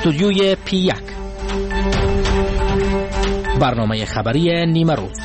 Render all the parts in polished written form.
استودیوی P1 برنامه خبری نیمه روز.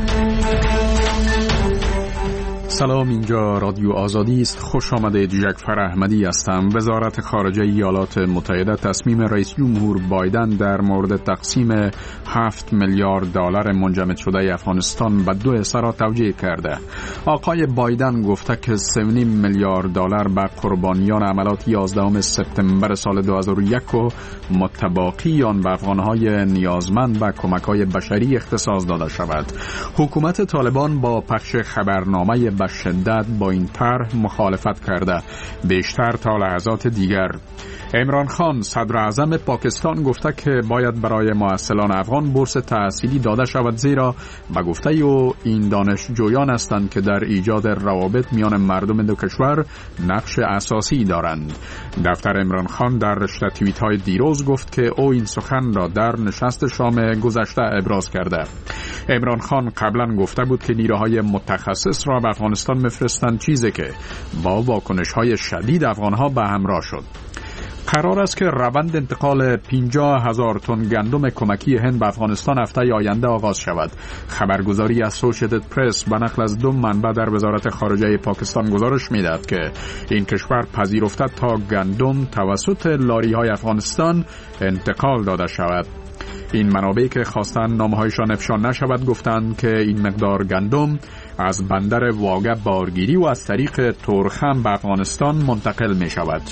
سلام، اینجا رادیو آزادی است. خوش آمدید. جعفر احمدی هستم. وزارت خارجه ایالات متحده تصمیم رئیس جمهور بایدن در مورد تقسیم 7 میلیارد دلار منجمد شده افغانستان به دو حصه را توجیه کرده. آقای بایدن گفته که 3.5 میلیارد دلار به قربانیان عملیات 11 سپتامبر سال 2001 و متباقی آن به افغانهای نیازمند و کمک‌های بشری اختصاص داده شود. حکومت طالبان با پخش خبرنامه به شدت با این طرح مخالفت کرده، بیشتر تا لحظات دیگر. عمران خان صدر اعظم پاکستان گفته که باید برای مؤثران افغان بورس تحصیلی داده شود، زیرا به گفته او این دانشجویان هستند که در ایجاد روابط میان مردم دو کشور نقش اساسی دارند. دفتر عمران خان در رشته توییت های دیروز گفت که او این سخن را در نشست شام گذشته ابراز کرده. عمران خان قبلا گفته بود که نیروهای متخصص را به افغانستان میفرستند، چیزی که با واکنش های شدید افغانها به همراه شد. قرار است که روند انتقال 50,000 تن گندم کمکی هند به افغانستان هفته آینده آغاز شود. خبرگزاری اسوسییتد پرس به نقل از 2 منبع در وزارت خارجه پاکستان گزارش می‌دهد که این کشور پذیرفته تا گندم توسط لاری‌های افغانستان انتقال داده شود. این منابعی که خواستن نامه‌هایشان افشا نشود گفتند که این مقدار گندم از بندر واگه بارگیری و از طریق تورخم به افغانستان منتقل می شود.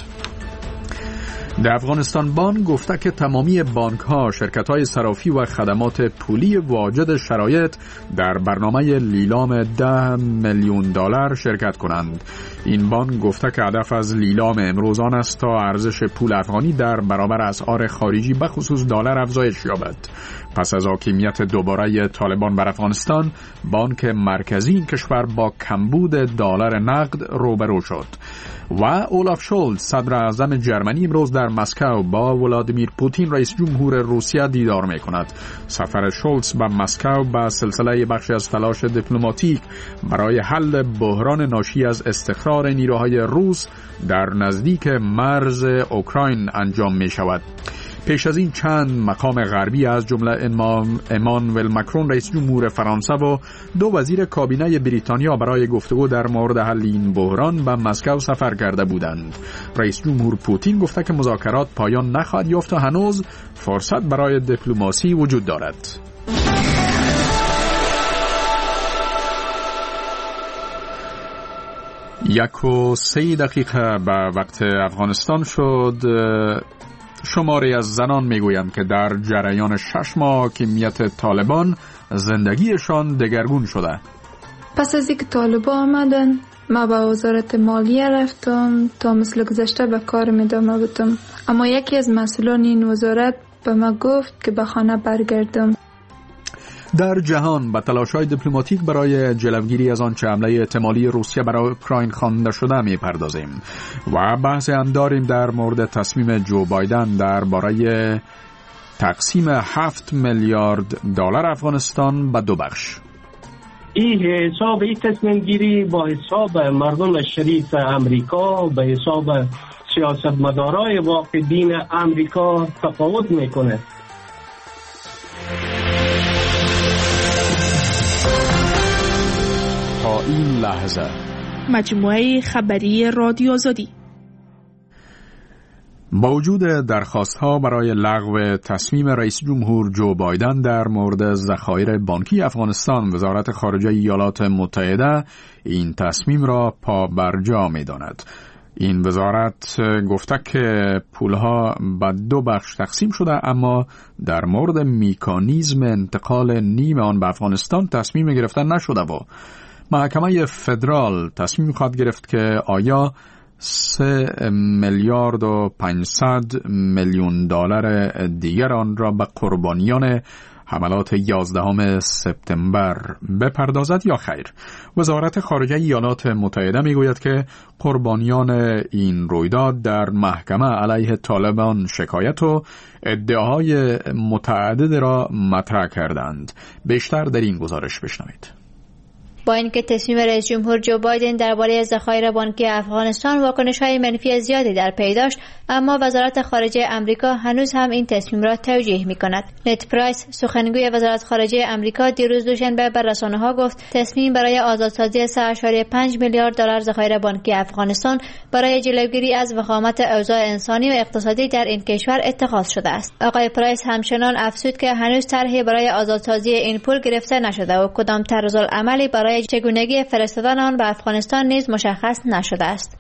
در افغانستان بانک گفته که تمامی بانک ها، شرکت های صرافی و خدمات پولی واجد شرایط در برنامه لیلام 10 میلیون دلار شرکت کنند. این بانک گفته که هدف از لیلام امروز آن است تا ارزش پول افغانی در برابر اسعار خارجی به خصوص دلار افزایش یابد. پس از حاکمیت دوباره طالبان بر افغانستان، بانک مرکزی این کشور با کمبود دلار نقد روبرو شد. و اولاف شولز صدر اعظم جرمنی امروز در مسکو با ولادیمیر پوتین رئیس جمهور روسیه دیدار می کند. سفر شولز به مسکو به سلسله بخشی از تلاش دیپلماتیک برای حل بحران ناشی از استقرار نیروهای روس در نزدیک مرز اوکراین انجام می شود. پیش از این چند مقام غربی از جمله امانوئل ماکرون رئیس جمهور فرانسه و 2 وزیر کابینه بریتانیا برای گفتگو در مورد حل این بحران به مسکو سفر کرده بودند. رئیس جمهور پوتین گفته که مذاکرات پایان نخواهد یافت و هنوز فرصت برای دیپلماسی وجود دارد. یک و 3 دقیقه به وقت افغانستان شد. شماری از زنان میگویند که در جریان 6 ماه حاکمیت طالبان زندگیشان دگرگون شده. پس از اینکه طالبان آمدن، ما به وزارت مالیه رفتم تا مثل گذشته به کار ادامه بدم، اما یکی از مسئولان این وزارت به ما گفت که به خانه برگردم. در جهان به تلاش‌های دیپلماتیک برای جلوگیری از آنچه حمله احتمالی روسیه برای اوکراین خوانده شده می‌پردازیم و بحث هم داریم در مورد تصمیم جو بایدن درباره تقسیم 7 میلیارد دلار افغانستان به 2 بخش. این تصمیم گیری با حساب مردم شریف امریکا به حساب سیاستمدارای واقع‌بین امریکا تفاوت میکنه. تا این لحظه مجموعه خبری رادیو آزادی. با وجود درخواست‌ها برای لغو تصمیم رئیس جمهور جو بایدن در مورد ذخایر بانکی افغانستان، وزارت خارجه ایالات متحده این تصمیم را پابرجا می‌داند. این وزارت گفته که پولها به 2 بخش تقسیم شده، اما در مورد مکانیزم انتقال نیم آن به افغانستان تصمیم گرفتن نشده و محکمه فدرال تصمیم خواهد گرفت که آیا 3 میلیارد و 500 میلیون دلار دیگر آن را به قربانیان حملات 11 سپتامبر بپردازد یا خیر. وزارت خارجه ایالات متحده میگوید که قربانیان این رویداد در محکمه علیه طالبان شکایت و ادعاهای متعدد را مطرح کردند. بیشتر در این گزارش بشنوید. با اینکه تصمیم رئیس جمهور جو بایدن درباره ذخایر بانکی افغانستان واکنش‌های منفی زیادی در پی داشت، اما وزارت خارجه آمریکا هنوز هم این تصمیم را توجیه می‌کند. نت پرایس، سخنگوی وزارت خارجه آمریکا، دیروز دوشنبه به رسانه‌ها گفت تصمیم برای آزادسازی 3.5 میلیارد دلار ذخایر بانکی افغانستان برای جلوگیری از وخامت اوضاع انسانی و اقتصادی در این کشور اتخاذ شده است. آقای پرایس همچنان افزود که هنوز طرحی برای آزادسازی این پول گرفته نشده و کدام طرزالعملی برای چگونگی فرستادن آن به افغانستان نیز مشخص نشده است.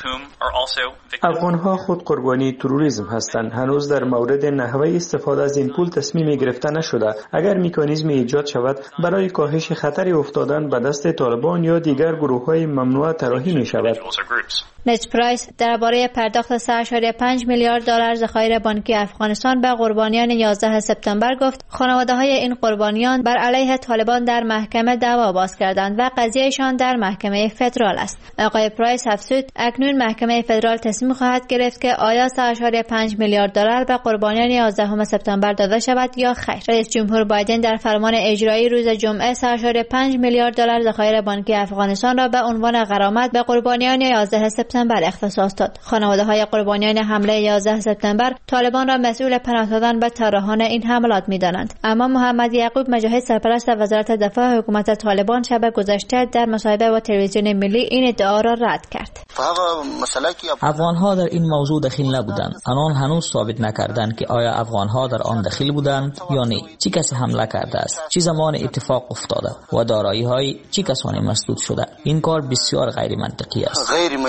افغان‌ها خود قربانی تروریسم هستند. هنوز در مورد نحوه استفاده از این پول تصمیم گرفته نشده. اگر مکانیزم ایجاد شود برای کاهش خطر افتادن به دست طالبان یا دیگر گروه‌های ممنوعه طراحی می‌شود. نت پرایس درباره پرداخت 3.5 میلیارد دلار ذخایر بانکی افغانستان به قربانیان 11 سپتامبر گفت خانواده‌های این قربانیان بر علیه طالبان در محکمه دعوا باز کردند و قضیهشان در محکمه فدرال است. آقای پرایس افزود اکنون محکمه فدرال تصمیم خواهد گرفت که آیا 3.5 میلیارد دلار به قربانیان 11 سپتامبر داده شود یا خیر. رئیس جمهور بایدن در فرمان اجرایی روز جمعه 3.5 میلیارد دلار ذخایر بانکی افغانستان را به عنوان غرامت به قربانیان 11 سپتامبر اختصاص داد. خانواده‌های قربانیان حمله 11 سپتامبر طالبان را مسئول پناه دادن به طراحان این حملات می‌دانند. اما محمد یعقوب مجاهد، سرپرست وزارت دفاع حکومت طالبان، شب گذشته در مصاحبه با تلویزیون ملی این ادعا را رد کرد. افغان‌ها در این موضوع دخیل نبودند. آنان هنوز ثابت نکردند که آیا افغان‌ها در آن دخیل بودند یا نه. چه کسی حمله کرده است؟ چه زمان اتفاق افتاده و دارایی‌های چه کسانی مسدود شده؟ این کار بسیار غیر منطقی است.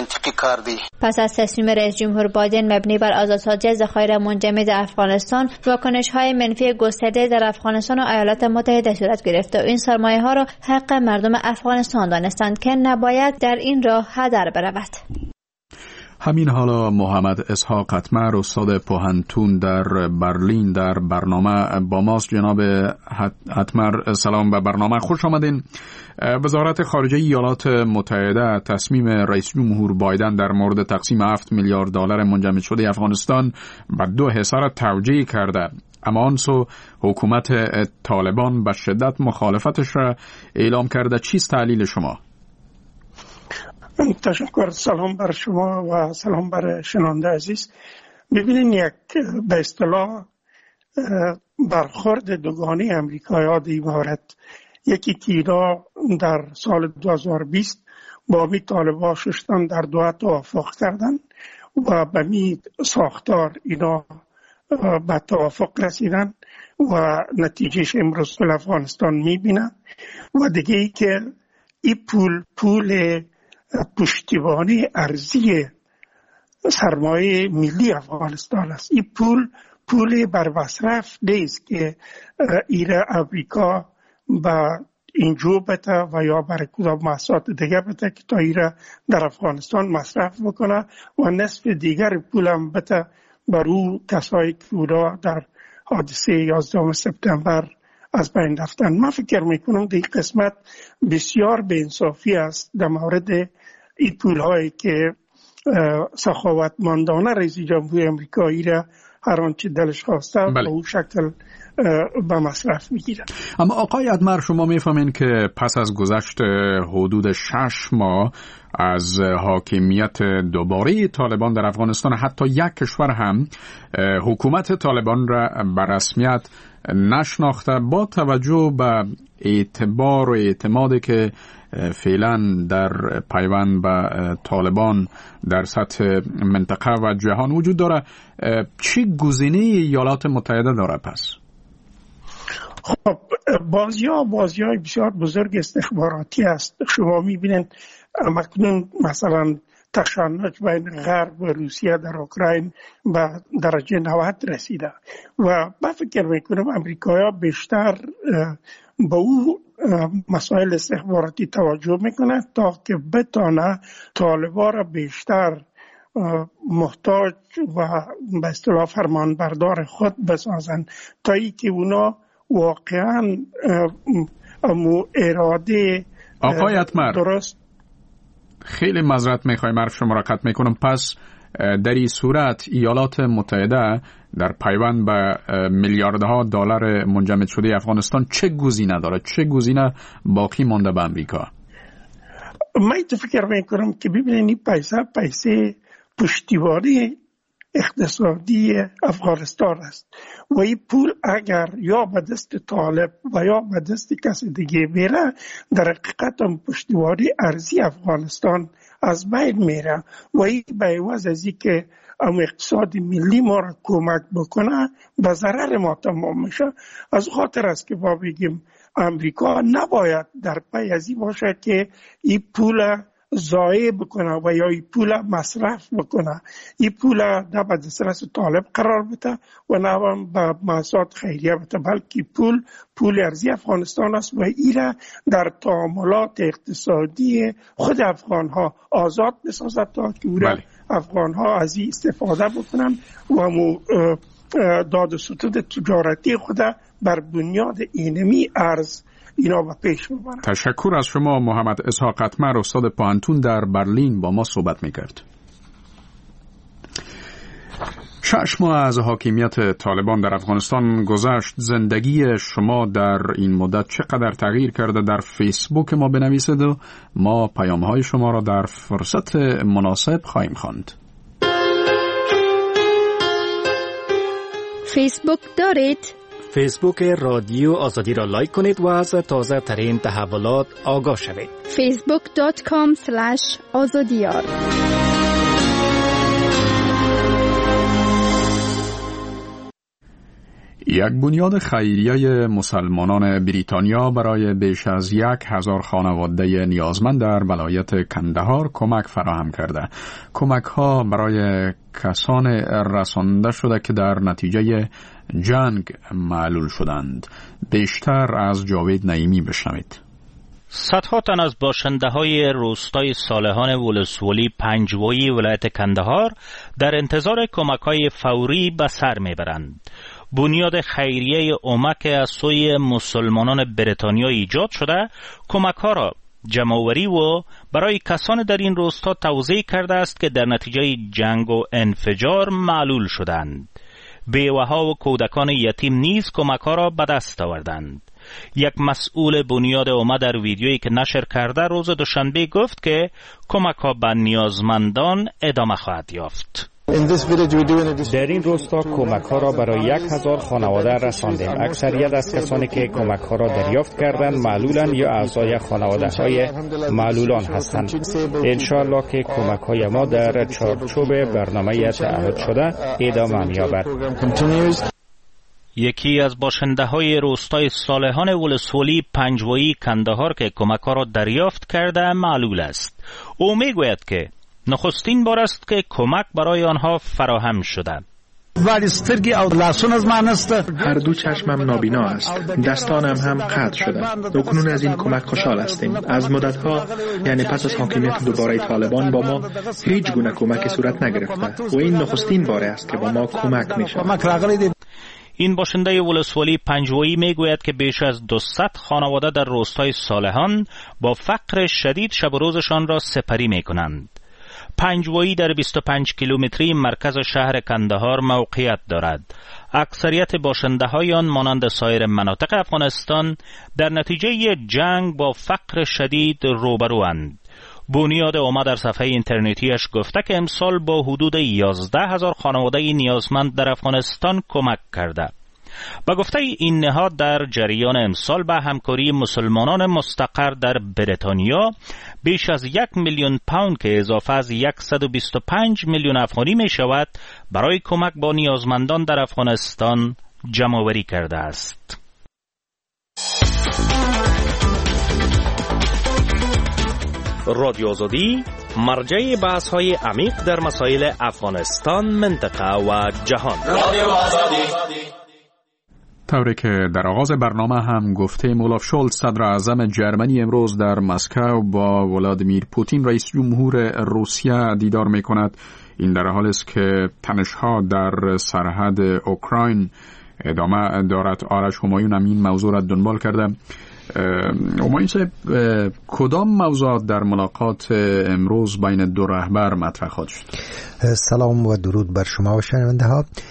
پس از تصمیم رئیس جمهور بایدن مبنی بر آزادسازی ذخایر منجمد افغانستان، واکنش‌های منفی گسترده در افغانستان و ایالات متحده صورت گرفته و این سرمایه‌ها را حق مردم افغانستان دانستند که نباید در این راه هدر برود. همین حالا محمد اسحاق اتمر، استاد پوهنتون در برلین، در برنامه با ماست. جناب اتمر، سلام به برنامه، خوش آمدین. وزارت خارجه ایالات متحده تصمیم رئیس جمهور بایدن در مورد تقسیم 7 میلیارد دلار منجمد شده افغانستان به دو حصه را توجیه کرده. اما آن سو حکومت طالبان به شدت مخالفتش را اعلام کرده. چیست تعلیل شما؟ تشکر. سلام بر شما و سلام بر شنونده عزیز. ببینین، یک به اصطلاح برخورد دوگانه امریکایی‌ها در عبارت، یکی که اینا در سال 2020 با می طالبان ششتن در دوحه توافق کردن و به می ساختار اینا به توافق رسیدن و نتیجهش امروز در افغانستان می بینن. و دیگه ای که این پول پشتیبانی ارزی سرمایه ملی افغانستان است. این پول بر مصرف نیست که ایره امریکا با اینجا بته و یا برای کدام محصولات دیگه بته که تا ایره در افغانستان مصرف بکنه و نصف دیگر پول هم بته برو کسایی که اونا در حادثه 11 سپتامبر از بین رفتن. من فکر میکنم این قسمت بسیار بی‌انصافی است در مورد این پولهایی که سخاوتمندانه رئیس جمهور امریکایی را هر آنچه دلش خواسته به اون شکل به مصرف میگیرن. اما آقای اتمر، شما میفهمین که پس از گذشت حدود 6 ماه از حاکمیت دوباره طالبان در افغانستان، حتی یک کشور هم حکومت طالبان را به رسمیت نشناخته، با توجه به اعتبار و اعتمادی که فعلا در پیوند به طالبان در سطح منطقه و جهان وجود داره، چی گزینه ایالات متحده داره پس؟ خب بازی‌های بسیار بزرگ استخباراتی است. شما می‌بینید مکنون مثلا تشنج بین غرب و روسیه در اوکراین به درجه 90 رسیده و من فکر میکنم امریکایی‌ها بیشتر به او مسائل استخباراتی توجه میکنه تا که بتانه طالبان را بیشتر محتاج و به اصطلاح فرمانبردار خود بسازن، تا ای که اونا واقعا اراده آقای اتمر درست. خیلی معذرت میخوایم، حرف شما را قطع میکنم. پس در این صورت ایالات متحده در پیوند به میلیاردها دلار منجمد شده افغانستان چه گزینه داره؟ چه گزینه باقی مانده به امریکا؟ من تو فکر میکنم که ببینید پیسه پشتیبانی اقتصادی افغانستان است و این پول اگر یا به دست طالب و یا به دست کسی دیگه میره در حقیقت هم پشتیبانی ارضی افغانستان از بین میره و این به عوض از این که اقتصاد ملی ما را کمک بکنه به ضرر ما تمام میشه. از خاطر است که ما بگیم امریکا نباید در پی از این باشه که این پول ضایع بکنه و یا این پول مصرف بکنه. این پول نه به دسترس طالب قرار بده و نه به مؤسسات خیریه بده، بلکه پول ارضی افغانستان است و این در تعاملات اقتصادی خود افغان ها آزاد بسازد تا که افغان ها از این استفاده بکنن و داد و ستود تجارتی خود بر بنیاد اینمی ارز اینا به پیش ببرن. تشکر از شما محمد اسحاق قطمر، استاد پانتون در برلین با ما صحبت میکرد. 6 ماه از حاکمیت طالبان در افغانستان گذشت. زندگی شما در این مدت چقدر تغییر کرده؟ در فیسبوک ما بنویسید و ما پیام‌های شما را در فرصت مناسب خواهیم خواند. فیسبوک دارید؟ فیسبوک رادیو آزادی را لایک کنید و از تازه ترین تحولات آگاه شوید. facebook.com/azadiyar. یک بنیاد خیریه مسلمانان بریتانیا برای بیش از 1000 خانواده نیازمند در ولایت کندهار کمک فراهم کرده. کمک ها برای کسان رسانده شده که در نتیجه جنگ معلول شدند. بیشتر از جاوید نعیمی بشنوید. صدها تن از باشنده های روستای صالحان ولسوالی پنجوایی ولایت کندهار در انتظار کمک های فوری به سر میبرند. بنیاد خیریه اومک از سوی مسلمانان بریتانیا ایجاد شده کمک ها را جمع‌آوری و برای کسان در این روستا توزیع کرده است که در نتیجه جنگ و انفجار معلول شدند. بیوه‌ها و کودکان یتیم نیز کمک ها را به دست آوردند. یک مسئول بنیاد اومه در ویدیویی که نشر کرده روز دوشنبه گفت که کمک ها به نیازمندان ادامه خواهد یافت. در این روستا کمک ها را برای 1000 خانواده رساندیم. اکثریت از کسانی که کمک ها را دریافت کردند معلولان یا اعضای خانواده های معلولان هستند. انشاءالله که کمک های ما در چارچوب برنامه تعهد شده ادامه می‌یابد. یکی از باشنده های روستای صالحان ولسوالی پنجوایی کندهار که کمک ها را دریافت کرده معلول است. او میگوید که نخستین بار است که کمک برای آنها فراهم شده. هر دو چشمم نابینا است، دستانم هم قطع شده. اکنون از این کمک خوشحال هستیم. از مدتها یعنی پس از حاکمیت دوباره طالبان با ما هیچ گونه کمکی صورت نگرفته و این نخستین بار است که با ما کمک می شود. این باشنده ولسوالی پنجوایی میگوید که بیش از 200 خانواده در روستای صالحان با فقر شدید شب و روزشان را سپری می کنند. پنجوایی در 25 کیلومتری مرکز شهر کندهار موقعیت دارد. اکثریت باشنده های آن مانند سایر مناطق افغانستان در نتیجه جنگ با فقر شدید روبروند. بنیاد اومه در صفحه اینترنتیش گفته که امسال با حدود 11000 خانواده نیازمند در افغانستان کمک کرده. با گفته این نهاد در جریان امسال به همکاری مسلمانان مستقر در بریتانیا بیش از 1 میلیون پوند که اضافه از 125 میلیون افغانی می شود برای کمک با نیازمندان در افغانستان جمع‌آوری کرده است. رادیو آزادی مرجع بحث‌های عمیق در مسائل افغانستان، منطقه و جهان. رادیو آزادی. طوری که در آغاز برنامه هم گفتیم، اولاف شولز صدر اعظم جرمنی امروز در مسکو با ولادیمیر پوتین رئیس جمهور روسیه دیدار می کند. این در حالی است که تنش‌ها در سرحد اوکراین ادامه دارد. آرش همایون هم این موضوع را دنبال کرده. همایون صاحب، کدام موضوعات در ملاقات امروز بین دو رهبر مطرح خواهد شد؟ سلام و درود بر شما و شنونده ها.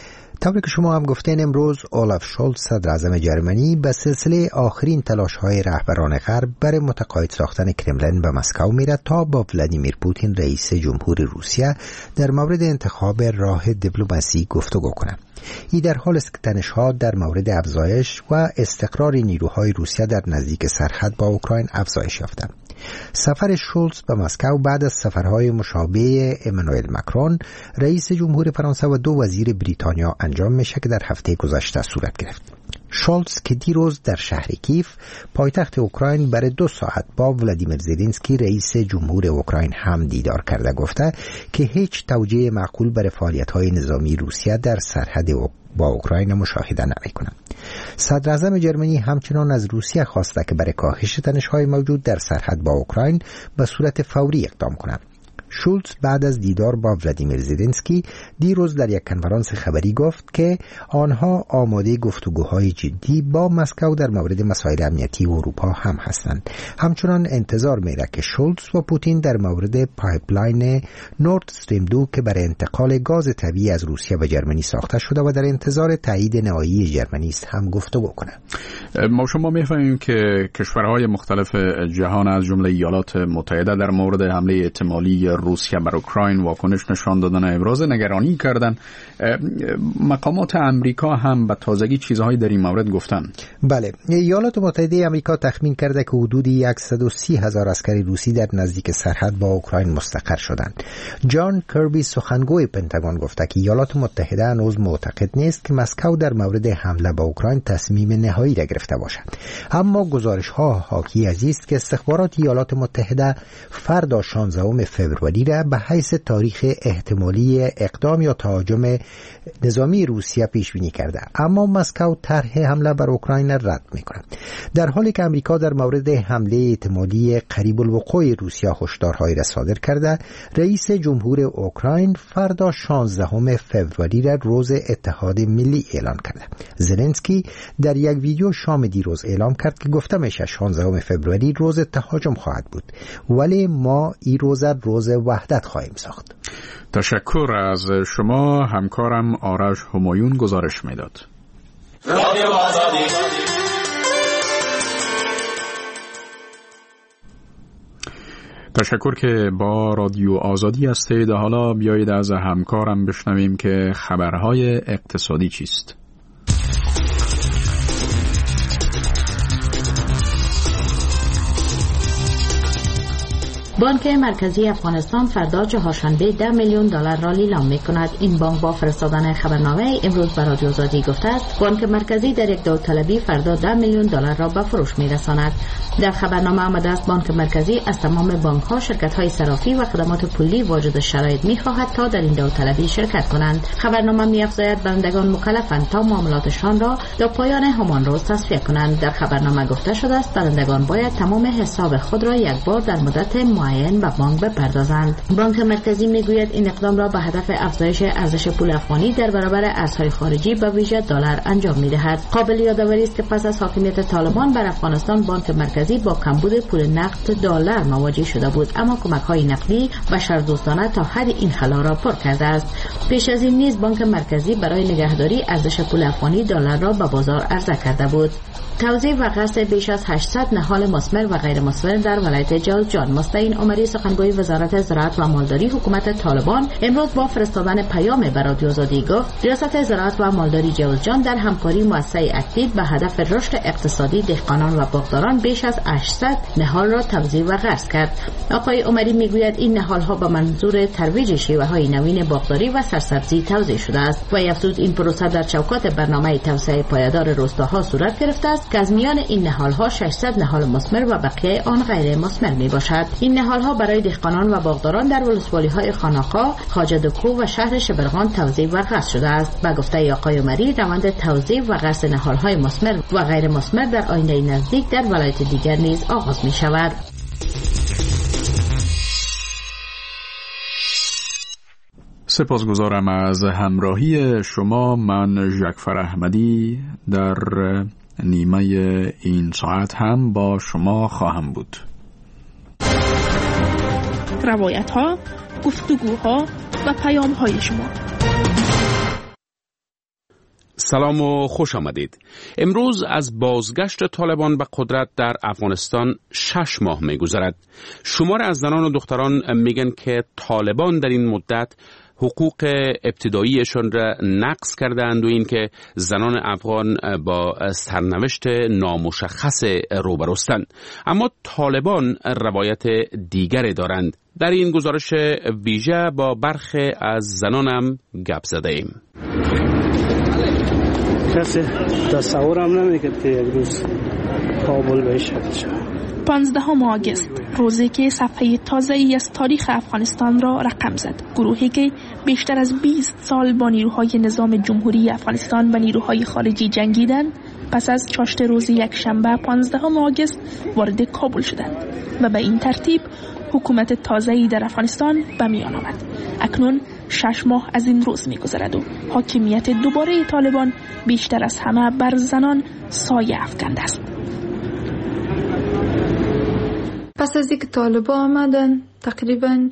طوری که شما هم گفتین، امروز اولاف شولز صدر اعظم جرمنی به سلسله آخرین تلاش‌های رهبران غرب برای متقاعد ساختن کرملین به مسکو میره تا با ولادیمیر پوتین رئیس جمهور روسیه در مورد انتخاب راه دیپلماسی گفتگو کنه. این در حال است که تنش‌ها در مورد افزایش و استقرار نیروهای روسیه در نزدیک سرحد با اوکراین افزایش یافته. سفر شولز به مسکو بعد از سفرهای مشابه امانوئل مکرون رئیس جمهور فرانسه و 2 وزیر بریتانیا انجام میشه که در هفته گذشته صورت گرفت. شولز که دیروز در شهر کیف پایتخت اوکراین برای 2 ساعت با ولادیمیر زلنسکی رئیس جمهور اوکراین هم دیدار کرده، گفته که هیچ توجیه معقول برای فعالیت‌های نظامی روسیه در سرحد با اوکراین مشاهده نمی‌کنه. صدر اعظم جرمنی همچنان از روسیه خواسته که برای کاهش تنش‌های موجود در سرحد با اوکراین به صورت فوری اقدام کنه. شولز بعد از دیدار با ولادیمیر زلنسکی دیروز در یک کنفرانس خبری گفت که آنها آماده گفتگوهای جدی با مسکو در مورد مسائل امنیتی اروپا هم هستند. همچنان انتظار میره که شولز و پوتین در مورد پایپلاین نورد استریم 2 که برای انتقال گاز طبیعی از روسیه به جرمنی ساخته شده و در انتظار تایید نهایی جرمنی است هم گفتگو کنند. ما شما می‌فهمیم که کشورهای مختلف جهان از جمله ایالات متحده در مورد حمله احتمالی روسیه بر اوکراین واکنش نشان دادن، ابراز نگرانی کردن. مقامات امریکا هم به تازگی چیزهایی در این مورد گفتن. بله، ایالات متحده آمریکا تخمین کرده که حدود 130,000 عسکر روسی در نزدیک سرحد با اوکراین مستقر شدند. جان کربی سخنگوی پنتاگون گفته که ایالات متحده هنوز معتقد نیست که مسکو در مورد حمله به اوکراین تصمیم نهایی را گرفته باشد، اما گزارش‌ها حاکی از است که استخبارات ایالات متحده فردا 16 فوریه را به حیث تاریخ احتمالی اقدام یا تهاجم نظامی روسیه پیش بینی کرده، اما مسکو طرح حمله بر اوکراین را رد می‌کند. در حالی که آمریکا در مورد حمله احتمالی قریب الوقوع روسیه هشدارهایی را صادر کرده، رئیس جمهور اوکراین فردا 16 فوریه را روز اتحاد ملی اعلان کرده. زلنسکی در یک ویدیو شام دیروز اعلام کرد که گفته میشه 16 فوریه روز تهاجم خواهد بود، ولی ما این روز وحدت خواهیم ساخت. تشکر از شما. همکارم آرش همایون گزارش میداد. رادیو آزادی. تشکر که با رادیو آزادی هستید. حالا بیایید از همکارم بشنویم که خبرهای اقتصادی چیست. بانک مرکزی افغانستان فردا چهارشنبه 10 میلیون دلار را لیلام می‌کند. این بانک با فرستادن خبرنامه امروز به رادیو آزادی گفته است بانک مرکزی در یک داوطلبی فردا 10 میلیون دلار را به فروش می‌رساند. در خبرنامه آمده است بانک مرکزی از تمام بانک‌ها، شرکت‌های صرافی و خدمات پولی واجد شرایط می‌خواهد تا در این داوطلبی شرکت کنند. خبرنامه می‌افزاید بندگان مکلفند تا معاملاتشان را تا پایان همان روز تصفیه کنند. در خبرنامه گفته شده است برندگان باید تمام حساب خود را یک بار در مدت معین به بانک بپردازند. بانک مرکزی میگوید این اقدام را به هدف افزایش ارزش پول افغانی در برابر ارزهای خارجی به ویژه دلار انجام می‌دهد. قابل یادآوری است که پس از حاکمیت طالبان بر افغانستان بانک مرکزی با کمبود پول نقد دلار مواجه شده بود، اما کمک‌های نقدی بشردوستانه تا حد این خلا را پر کرده است. پیش از این نیز بانک مرکزی برای نگهداری ارزش پول افغانی دلار را به بازار عرضه کرده بود. توزیع و قصد بیش از 800 نهال مسمر و غیر مسمر در ولایت جوزجان. مستعین عمری سخنگوی وزارت زراعت و مالداری حکومت طالبان امروز با فرستادن پیام به رادیو آزادی گفت ریاست زراعت و مالداری جوزجان در همکاری مؤسسه اکتیو به هدف رشد اقتصادی دهقانان و باغداران بیش از 800 نهال را توزیع و قرض کرد. آقای عمری میگوید این نهال ها به منظور ترویج شیوه های نوین باغداری و سرسبزی توزیع شده است و افزود این پروسه در چوکات برنامه توسعه پایدار روستاها صورت گرفته است که از میان این نهال ها 600 نهال مسمر و بقیه آن غیر مسمر می باشد. این نهال ها برای دهقانان و باغداران در ولسوالی های خاناقا، خواجه‌دکو و شهر شبرغان توزیع و قرض شده است. به گفته آقای عمری روند توزیع و قرض نهال های مسمر و غیر مسمر در آینده نزدیک در ولایت دیگر نیز آغاز می شود. سپاسگزارم از همراهی شما. من ژکفر احمدی در نیمه این ساعت هم با شما خواهم بود. روایت ها، گفتگوها و پیام های شما. سلام و خوش آمدید. امروز از بازگشت طالبان به قدرت در افغانستان 6 ماه می‌گذرد. شمار از زنان و دختران میگن که طالبان در این مدت حقوق ابتداییشان را نقض کردند و این که زنان افغان با سرنوشت نامشخص روبروستند. اما طالبان روایت دیگری دارند. در این گزارش ویژه با برخی از زنانم گپ زده ایم. کسی تصورم نمیکرد که یک روز کابل بشه. 15 آگوست، روزی که صفحه تازه‌ای از تاریخ افغانستان را رقم زد. گروهی که بیشتر از 20 سال با نیروهای نظام جمهوری افغانستان و نیروهای خارجی جنگیدند، پس از چاشت روز یک شنبه 15 آگوست وارد کابل شدند و به این ترتیب حکومت تازه‌ای در افغانستان به میان آمد. اکنون 6 ماه از این روز می‌گذرد و حاکمیت دوباره طالبان بیشتر از همه بر زنان سایه افکنده است. پس از اینکه طالبان آمدن تقریباً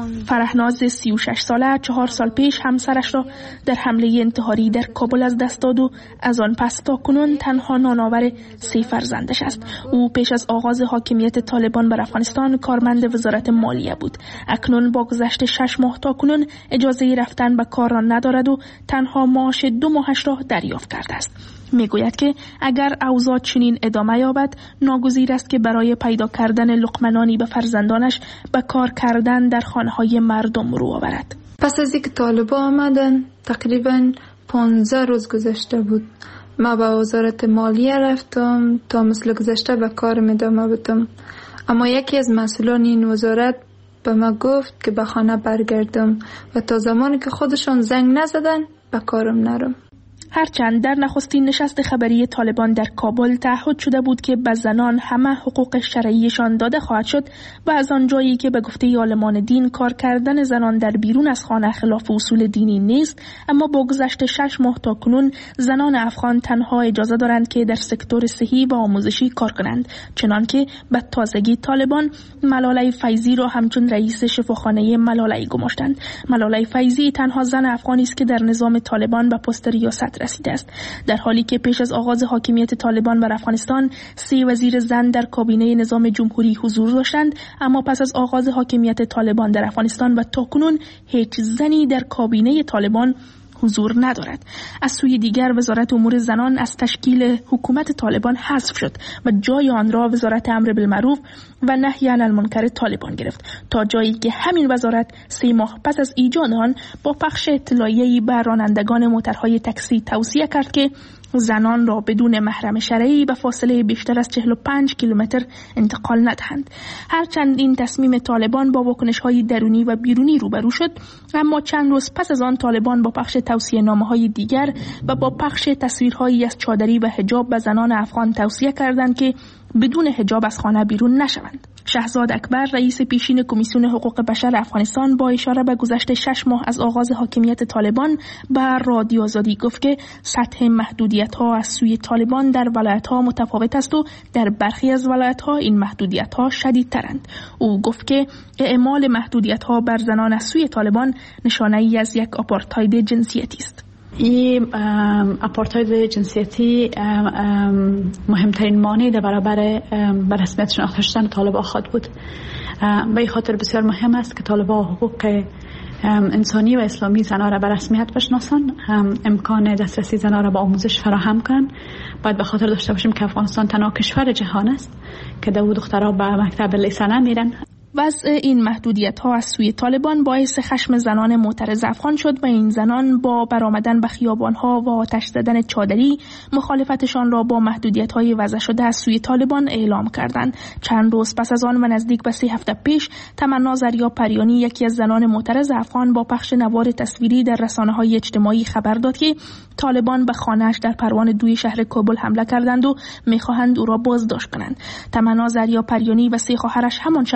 فرهناز 36 ساله 4 سال پیش همسرش را در حمله انتحاری در کابل از دست داد و از آن پس تا کنون تنها نانآور 3 فرزندش است. او پیش از آغاز حاکمیت طالبان بر افغانستان کارمند وزارت مالیه بود. اکنون با گذشت 6 ماه تا کنون اجازه رفتن به کار را ندارد و تنها معاش 2 ماهش را دریافت کرده است. میگوید که اگر اوضاع چنین ادامه یابد ناگزیر است که برای پیدا کردن لقمه به فرزندانش به کار کردن در خانه‌های مردم رو آورد. پس از اینکه طالبان آمدن تقریباً 15 روز گذشته بود. ما به وزارت مالیه رفتم تا مثل گذشته به کار ادامه بدم، اما یکی از مسئولان این وزارت به ما گفت که به خانه برگردم و تا زمانی که خودشان زنگ نزدن به کارم نرم. هرچند در نخستین نشست خبری طالبان در کابل تعهد شده بود که به زنان همه حقوق شرعیشان داده خواهد شد و از آنجایی که به گفته عالمان دین کار کردن زنان در بیرون از خانه خلاف اصول دینی نیست، اما با گذشت 6 ماه تا کنون زنان افغان تنها اجازه دارند که در سکتور صحی و آموزشی کار کنند، چنانکه به تازگی طالبان ملاله فیضی را همچون رئیس شفاخانه ملاله گماشتند. ملاله فیضی تنها زن افغانی است که در نظام طالبان به پست ریاست رسیده است، در حالی که پیش از آغاز حاکمیت طالبان بر افغانستان 3 وزیر زن در کابینه نظام جمهوری حضور داشتند، اما پس از آغاز حاکمیت طالبان در افغانستان و تاکنون هیچ زنی در کابینه طالبان حضور ندارد. از سوی دیگر وزارت امور زنان از تشکیل حکومت طالبان حذف شد و جای آن را وزارت امر بالمعروف و نهی عن المنکر طالبان گرفت، تا جایی که همین وزارت 3 ماه پس از ایجاد آن با پخش اطلاعیه‌ای بر رانندگان موترهای تاکسی توصیه کرد که زنان را بدون محرم شرعی به فاصله بیشتر از 45 کیلومتر انتقال ندهند. هرچند این تصمیم طالبان با واکنش‌های درونی و بیرونی روبرو شد، اما چند روز پس از آن طالبان با پخش توصیه‌نامه‌های دیگر و با پخش تصویرهایی از چادری و حجاب به زنان افغان توصیه کردند که بدون حجاب از خانه بیرون نشوند. شهزاد اکبر رئیس پیشین کمیسیون حقوق بشر افغانستان با اشاره به گذشت 6 ماه از آغاز حاکمیت طالبان بر رادیو آزادی گفت که سطح محدودیت‌ها از سوی طالبان در ولایت‌ها متفاوت است و در برخی از ولایت‌ها این محدودیت‌ها شدیدترند. او گفت که اعمال محدودیت‌ها بر زنان از سوی طالبان نشانه‌ای از یک آپارتاید جنسیتی است. این آپارتاید جنسیتی مهمترین مانع در برابر به رسمیت شناخته شدن طالبان خود بود. به این خاطر بسیار مهم است که طالبان حقوق انسانی و اسلامی زنان را به رسمیت بشناسند، امکان دسترسی زنان را به آموزش فراهم کنند. باید به خاطر داشته باشیم که افغانستان تنها کشور جهان است که دخترها به مکتب لیسه نمیرن. وضع این محدودیت‌ها از سوی طالبان باعث خشم زنان معترض افغان شد و این زنان با برآمدن به خیابان‌ها و آتش زدن چادری مخالفتشان را با محدودیت‌های وضع شده از سوی طالبان اعلام کردند. چند روز پس از آن و نزدیک به 3 هفته پیش تمنا زریابپریانی یکی از زنان معترض افغان با پخش نوار تصویری در رسانه‌های اجتماعی خبر داد که طالبان به خانه‌اش در پروان 2 شهر کابل حمله کردند و می‌خواهند او را بازداشت کنند. تمنا زریابپریانی و 3 خواهرش همان شب روبوده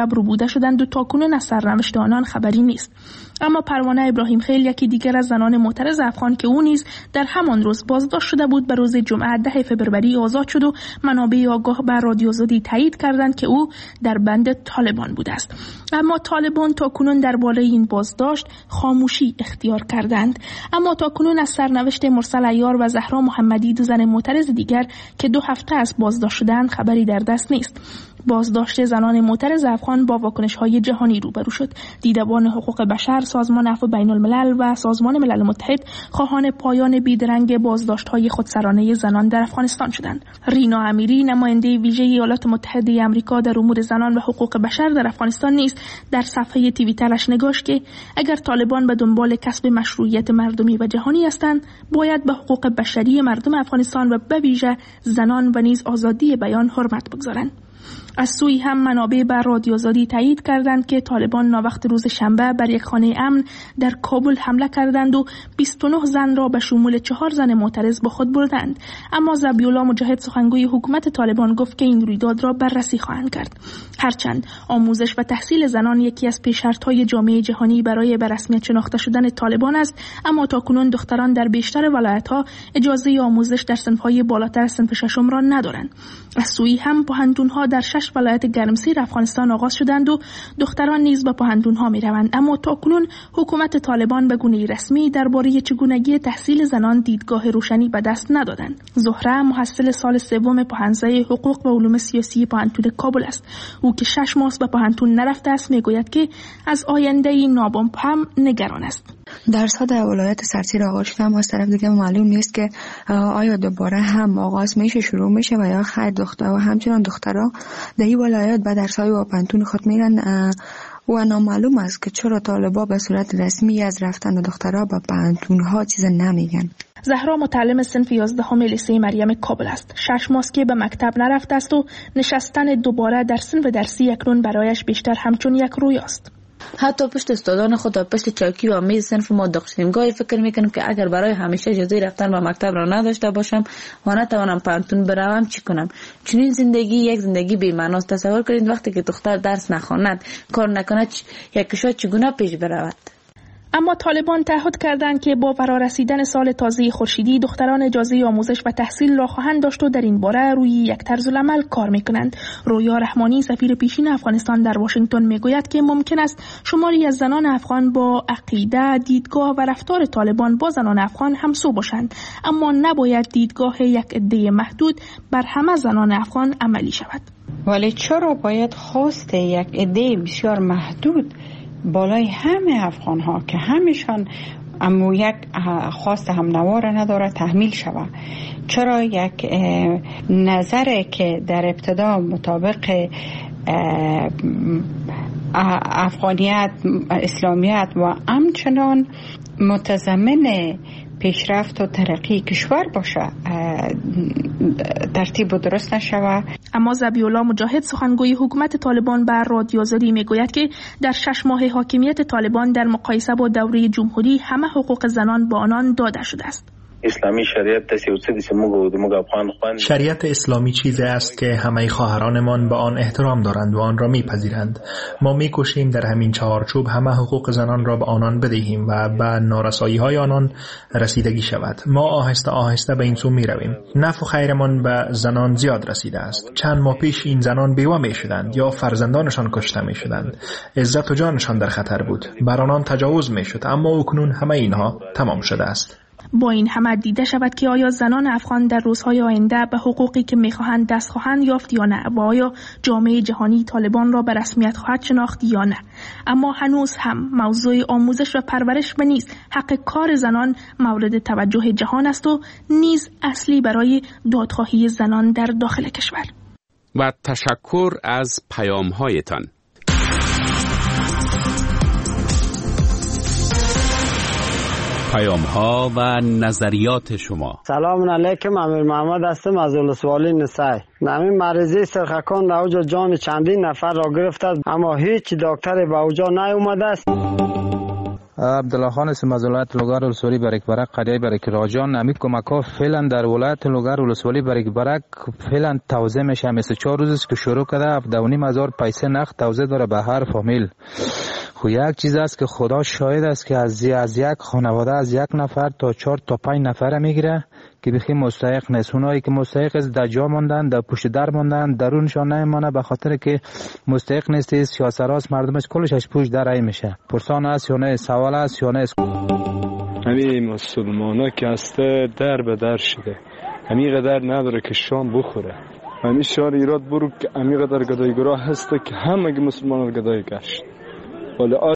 شدند و تاکنون از سرنوشت آنان خبری نیست. اما پروانه ابراهیم خیل، یکی دیگر از زنان معترض افغان که او نیز در همان روز بازداشت شده بود، به روز جمعه 10 فوریه آزاد شد و منابع آگاه بر رادیو آزادی تایید کردند که او در بند طالبان بوده است. اما طالبان تاکنون درباره این بازداشت خاموشی اختیار کردند. اما تاکنون از سرنوشت مرسل عیار و زهرا محمدی، دو زن معترض دیگر که 2 هفته از بازداشت شدند، خبری در دست نیست. بازداشت زنان معترض افغان با واکنش‌های جهانی روبرو شد. دیدبان حقوق بشر، سازمان عفو بین‌الملل و سازمان ملل متحد خواهان پایان بیدرنگ بازداشت‌های خودسرانه زنان در افغانستان شدند. رینا امیری، نماینده ویژه ایالات متحده آمریکا در امور زنان و حقوق بشر در افغانستان، نیز در صفحه توییترش نگاشت که اگر طالبان به دنبال کسب مشروعیت مردمی و جهانی هستند، باید به حقوق بشری مردم افغانستان و به ویژه زنان و نیز آزادی بیان حرمت بگذارند. از سوی هم منابع بر رادیو آزادی تایید کردند که طالبان ناوقت روز شنبه بر یک خانه امن در کابل حمله کردند و 29 زن را به شمول 4 زن معترض با خود بردند. اما ذبیح‌الله مجاهد، سخنگوی حکومت طالبان، گفت که این رویداد را بررسی خواهند کرد. هرچند آموزش و تحصیل زنان یکی از پیش‌شرط‌های جامعه جهانی برای به رسمیت شناخته شدن طالبان است، اما تاکنون دختران در بیشتر ولایت‌ها اجازه آموزش در صنف‌های بالاتر صنف ششم را ندارند. از سوی هم پوهنتون‌ها در 6 ولایت گرمسیر افغانستان آغاز شدند و دختران نیز به پوهنتون‌ها می‌روند، اما تاکنون حکومت طالبان به گونه رسمی درباره چگونگی تحصیل زنان دیدگاه روشنی به دست ندادند. زهره محصل سال 3 پوهن‌زای حقوق و علوم سیاسی پوهنتون کابل است. او که 6 ماه به پوهنتون نرفته است، میگوید که از آینده نامبهم نگران است. درس‌ها در ولایت سرسیر آغاز شده، اما از طرف دیگه معلوم نیست که آیا دوباره هم آغاز میشه، شروع میشه و یا خیر دختر و همچنان دخترها در این ولایت به درس‌های و پانتون خود میرن و نامعلوم است که چرا طالبا به صورت رسمی از رفتن دخترها به پانتون‌ها چیز نمیگن. زهرا متعلم صنف 11 لیسه مریم کابل است. 6 ماه که به مکتب نرفته است و نشستن دوباره در صنف درسی اکنون برایش بیشتر همچون یک رویاست. حتی پشت استادان خود و پشت چوکی و میز صنف ما داشتیم. گاهی فکر میکنم که اگر برای همیشه اجازه رفتن به مکتب را نداشته باشم و نتوانم پانتون بروم چی کنم؟ چنین زندگی یک زندگی بی‌معناست. تصور کنید وقتی که دختر درس نخواند، کار نکند، یک کشور چگونه پیش برود؟ اما طالبان تعهد کردند که با فرارسیدن سال تازه خورشیدی دختران اجازه آموزش و تحصیل را خواهند داشت و در این باره روی یک طرز العمل کار میکنند. رویا رحمانی، سفیر پیشین افغانستان در واشنگتن، میگوید که ممکن است شماری از زنان افغان با عقیده، دیدگاه و رفتار طالبان با زنان افغان همسو باشند، اما نباید دیدگاه یک عده محدود بر همه زنان افغان عملی شود. ولی چرا باید خواست یک عده بسیار محدود بالای همه افغان ها که همیشان اما یک خواست هم نوار نداره تحمیل شود؟ چرا یک نظر که در ابتدا مطابق افغانیت، اسلامیت و همچنان متضمن پیشرفت و ترقی کشور باشه ترتیب و درست نشود؟ اما ذبیح‌الله مجاهد، سخنگوی حکومت طالبان، بر رادیو آزادی میگوید که در 6 ماه حاکمیت طالبان در مقایسه با دوره جمهوری همه حقوق زنان با آنان داده شده است. اسلامی شریعت اسلامی چیزی است که همه خواهرانمان به آن احترام دارند و آن را میپذیرند. ما میکوشیم در همین چهارچوب همه حقوق زنان را به آنان بدهیم و به نارسایی‌های آنان رسیدگی شود. ما آهسته آهسته به این سو میرویم. نفع و خیرمان به زنان زیاد رسیده است. چند ماه پیش این زنان بیوه میشدند یا فرزندانشان کشته میشدند. عزت و جانشان در خطر بود. بر آنان تجاوز میشد، اما اکنون همه اینها تمام شده است. با این همه دیده شود که آیا زنان افغان در روزهای آینده به حقوقی که میخواهند دست خواهند یافت یا نه، و آیا جامعه جهانی طالبان را به رسمیت خواهد شناخت یا نه. اما هنوز هم موضوع آموزش و پرورش و نیز حق کار زنان مورد توجه جهان است و نیز اصلی برای دادخواهی زنان در داخل کشور. و تشکر از پیام‌هایتان. پیام‌ها و نظریات شما. سلام علیکم، امیر محمد هستم از ولسوالی نسای. نمی مریضی سرخکان در اوج جان چندین نفر را گرفت است، اما هیچ دکتری به اوجا نیامده است. عبدالله خان اسم از ولایت لوگر ولسوالی برک برک قریه برک راجان. امی کمک ها فعلا در ولایت لوگر ولسوالی برک برک فعلا توزیع میشه. مثل 4 روز است که شروع کرده 7,500 پیسه نقد توزیع داره به هر فامیل. خو یک چیز است که خدا شاهد است که از یک خانواده از 1 نفر تا 4 تا 5 نفر میگیره که بخی مستحق نیست. اونایی که مستحق است در جا ماندن، در پشت در ماندن، درونشان نمیمانه به خاطر که مستحق نیست. سیاست راست مردمش کلش از پشت در ای میشه. پرسان است یا نه، سوال است یا نه. همین مسلمانا که است در به در شده، همین قدر نداره که شام بخوره. همین شهر ایراد برو که همین قدر گدایگرا هسته که همه مسلمان گدای گشت. ولی